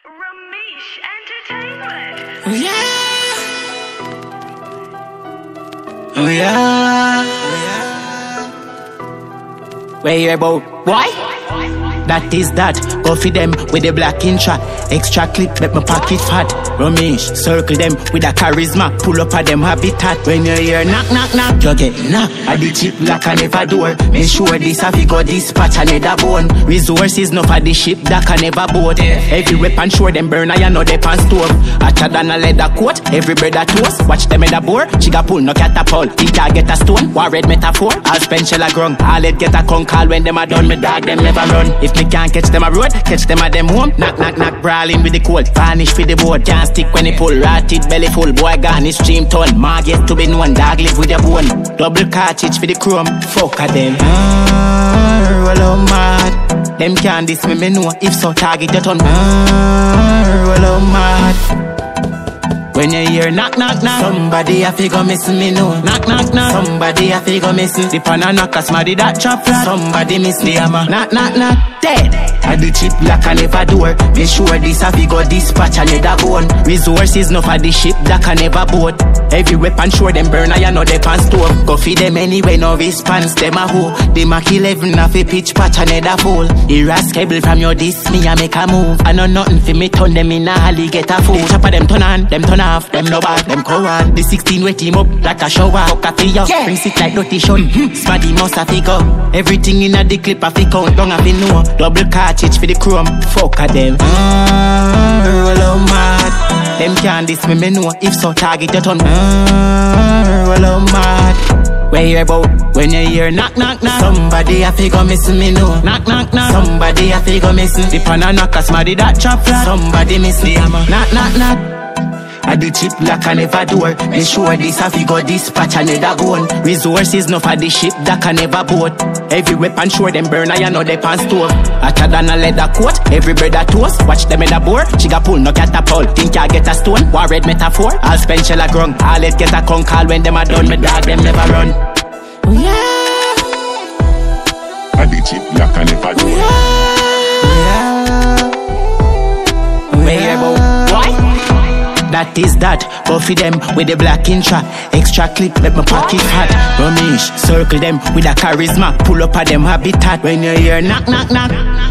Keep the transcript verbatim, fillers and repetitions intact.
Ramesh Entertainment. Oh yeah. Oh yeah. Oh yeah. Where you about? Why? That is that. Go for them with the black intro. Extra clip, make my pocket fat. Ramesh, circle them with a charisma. Pull up at them habitat. When you hear knock, knock, knock, you get knock. At the chip like I never door. Make sure this have you got dispatch another bone. Resources no for the ship that can never board. Every weapon sure them burn I know they pan stove. Hotter than a leather coat. Every bread a toast. Watch them in the board. Chiga pull no catapult. Think I get a stone. War red metaphor. I'll spend shell a grung. I'll let get a con call when them a done. Me dog them never run. If me can't catch them a road, catch them at them home. Knock, knock, knock, brawling with the cold. Vanish for the board, can't stick when they pull. Rotted belly full, boy gone, his stream ton. Marget to be known, dog live with the bone. Double cartridge for the chrome, fuck a them. Ah, roll out mad. Them can't diss me, me know. If so, target your ton. Ah, roll out mad. When you hear knock, knock, knock, somebody have to go miss me, no. Knock, knock, knock, somebody have to go miss me. The pan and knock, somebody that chop flat. Somebody miss the hammer. Knock, knock, knock, dead. I do chip like I never door. Make sure this have to go dispatch another bone. Resources no for the ship that can never boat. Every weapon sure them burn, I know they pan stove. Go feed them anyway, no response, them a hoe. They mark eleven off a pitch patch another pole. Irascible from your diss, me I make a move. I know nothing for me, turn them in a alley, get a fool. Chopper them turn on, them turn off, them no bad, them go on. The sixteen wet team up like a shower, fuck a figure. Yeah. Brings it like dirty shun, mm-hmm. Smaddy must have figure. Everything in a the clip of the count, don't have to know. Double cartridge for the chrome, fuck a them. Ah, roll out mad. Them can't diss me, me know. If so, target your ton. Ah, roll out mad. Where you about? When you hear knock, knock, knock, somebody have to go miss me, no. Knock, knock, knock, somebody have to go miss me. The pan and knock, somebody that chop flat. Somebody miss the hammer. Knock, knock, knock. I do chip like I never door. Make sure this have you got dispatch another bone. Resources no for the ship that can never boat. Every weapon sure them burn I know they pan stove. Hotter than a leather coat. Every bread a toast. Watch them in the board. Chiga pull no catapult. Think I get a stone. War red metaphor. I'll spend shell a grung. I'll let get a con call when them a done. Me dog them never run. Oh yeah. I do chip like I never door. Oh yeah. Where you about? Why? That is that. Go for them with the black intro. Extra clip, make my pocket fat. Ramesh, circle them with a charisma. Pull up at them habitat. When you hear knock, knock, knock,